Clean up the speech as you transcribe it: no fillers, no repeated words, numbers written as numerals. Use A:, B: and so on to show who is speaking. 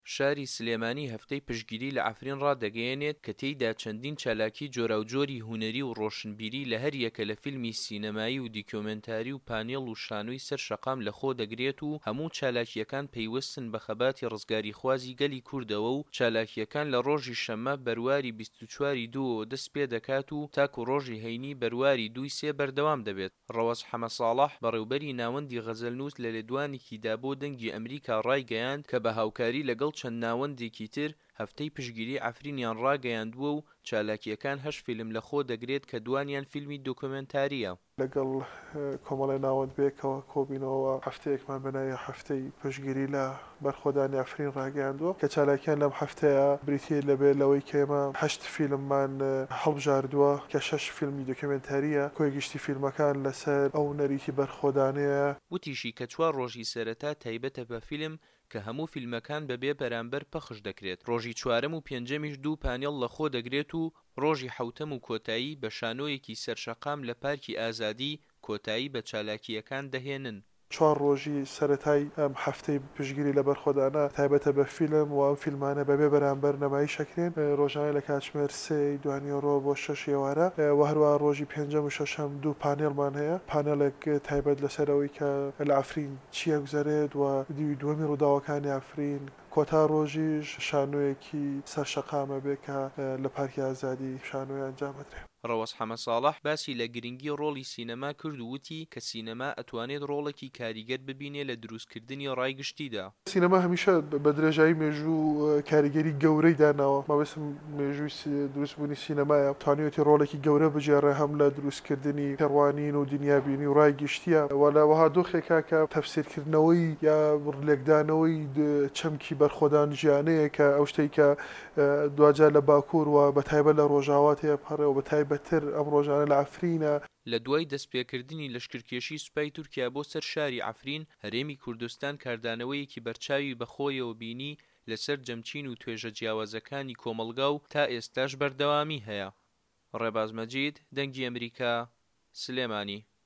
A: شاری سلێمانی هەفتەی پشتگیری لە عەفرین ڕادەگەیەنێت کە تێیدا چەندین چالاکی جۆراوجۆری هونەری و ڕۆشنبیری لە هەر یەکە لە فیلمی سینەمایی و دیکۆمنتاری و پانێڵ و شانۆی سەر شەقام لەخۆ دەگرێت و هەموو چالاکیەکان پەیوەستن بە خەباتی ڕزگاری خوازی گەلی کوردەوە و چالاکیەکان لە ڕۆژی شەمە بەرواری 24 دووەوە دەست پێ دەکات و تاکو ڕۆژی هەینی بەرواری 2 بەردەوام دەبێت. ڕەوەز حەمەساڵح بەڕێوەبەری ناوەندی غەزەلنووس لە لێدوانێکیدا بۆ دەنگی ئەمریکا ڕایگەیاند کە بە هاوکاری لەگەڵ چەند ناوەندێکی تر هەفتەی پشتگیری عەفرینیان ڕاگەیاندووە و چالاکیەکان 8 فیلم لەخۆ دەگرێت کە دوانیان فیلمی دۆکومنتاریە.
B: لەگەڵ کۆمەڵی ناوەند بێکەوە کۆبینەوە هەفتەیەکمان بەناوی هەفتەی پشتگیری لە بەرخۆدانی عەفرین ڕاگەیاندووە کە چالاکیان لەم هەفتەیە بریتیە لەبێت لەوەی کە ئێمە 8 فیلممان هەڵبژاردووە کە 6 فیلمی دۆکومنتاریە کۆی گشتی فیلمەکان لەسەر ئەو نەریتی بەرخۆدانەیە.
A: وتیشی کە 4 ڕۆژی سەرەتا تایبەتە بە فیلم کە هەموو فیلمەکان بەبێ بەرامبەر پەخش دەکرێت. ڕۆژی چوارەم و پێنجەمیش 2 پانێڵ لەخۆ دەگرێت و ڕۆژی حەوتەم و کۆتایی بە شانۆیەکی سەرشەقام لە پارکی ئازادی کۆتایی بە چالاکیەکان دەهێنن.
B: 4 ڕۆژی سەرەتای ئەم هەفتەی پشتگیری لە بەرخۆدانە تایبەتە بە فیلم و ئەم فیلمانە بەبێ بەرامبەر نەمایی شەکرێن ڕۆژانە لە کاتژمێر 3 دوانیۆڕۆ بۆ 6 ئێوارە و هەروە ڕۆژی پێنجەم و شەشەم 2 پانێڵمان هەیە پانێڵێک تایبەت لەسەرەوەی کە لە عەفرین چیە گوزارێت و دووەمی ڕووداوەکانی عەفرین کۆتا ڕۆژیش شانۆیەکی سەرشەقامە بێ کە لە پارکی ئازادی شانۆی ئەنجامەدرێت.
A: ڕەوەز حەمەساڵح باسی لە گرنگی ڕۆڵی سینەما کرد و وتی کە سینەما ئەتوانێت ڕۆڵێکی کاریگەر ببینێ لە دروستکردنی ڕایگشتیدا.
B: سینەما هەمیشە بە درێژایی مێژوو کاریگەری گەورەی داناوە مەبەستم مێژووی دروستبوونی سینەمایە توانێتی ڕۆڵێکی گەورە بجێڕێ هەم لە دروستکردنی پێڕوانین و دنیابینی و ڕایگشتیە وەها دۆخێکا کە تەفسیرکردنەوەی یا ڕلێکدانەوەی چەمکی بەرخۆدان ژیانەیە کە ئەو شتەی کە دوجار لە باکوور و بەتایبەت لە ڕۆژاوات هەیە پەڕێ و بەتایبەتتر ئەم ڕۆژانە لە عەفرینە.
A: لە دوای دەستپێکردنی لەشکرکێشی سوپای تورکیا بۆ سەر شاری عەفرین هەرێمی کوردستان کاردانەوەیەکی بەرچاوی بەخۆیەوە بینی لەسەر جەمچین و توێژە جیاوازەکانی کۆمەڵگا و تا ئێستاش بەردەوامی هەیە. ڕێباز مەجید، دەنگی ئەمریکا، سلێمانی.